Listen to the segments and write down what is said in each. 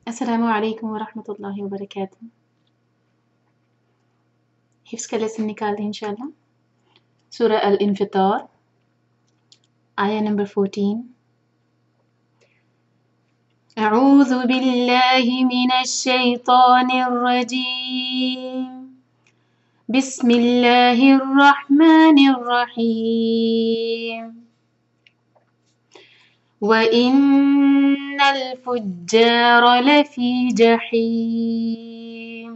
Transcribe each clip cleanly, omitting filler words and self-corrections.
अस्सलामु अलैकुम वरहमतुल्लाहि वबरकातुह। हिफ्ज़ का लेसन निकालते हैं इंशाल्लाह। सूरह अल-इंफ़ितार, आया नंबर 14। अऊज़ु बिल्लाहि मिनश शैतानिर रजीम। बिस्मिल्लाहिर रहमानिर रहीम। व इन्नल फुज्जार लफ़ी जहीम।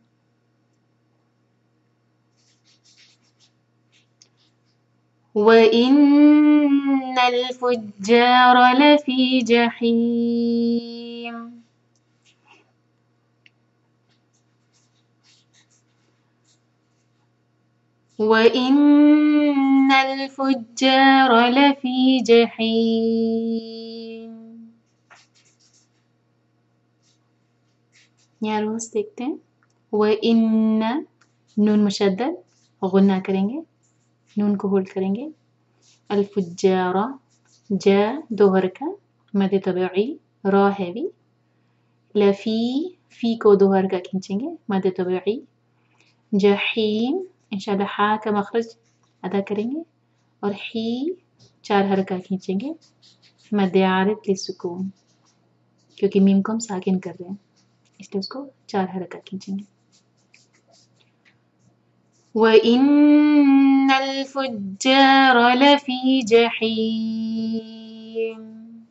وإن الفجار لفي جحيم وإن الفجار لفي جحيم यहाँ रूल्स देखते हैं। वइन्न नून मुशद्दद गुन्ना करेंगे, नून को होल्ड करेंगे। अल-फुज्जारा जा दो हरका मद तबई रा हैवी। लफी फी को दो हरका खींचेंगे मद तबई। जहीम इंशाल्लाह हा का मखरज अदा करेंगे और ही चार हरका खींचेंगे मद आरिद लिस्सुकून, क्योंकि मीम को हम साकिन कर रहे हैं इसलिए उसको चार हरका खींचेंगे। وإن الفجار لفي جحيم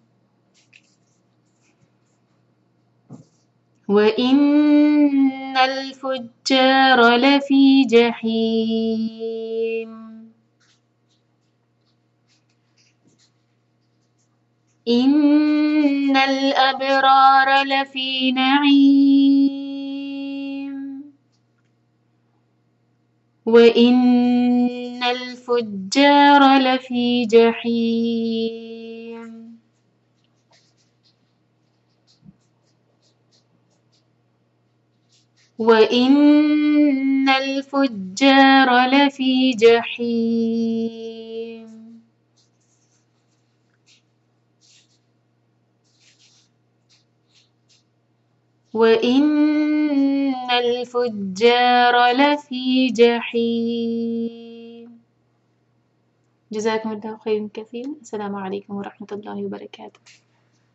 وإن الفجار لفي جحيم إن الأبرار لفي نعيم وإن الفجار لفي جحيم وإن الفجار لفي جحيم وإن الفجار لفي جحيم جزاكم الله خيرا كثيرا। السلام عليكم ورحمة الله وبركاته।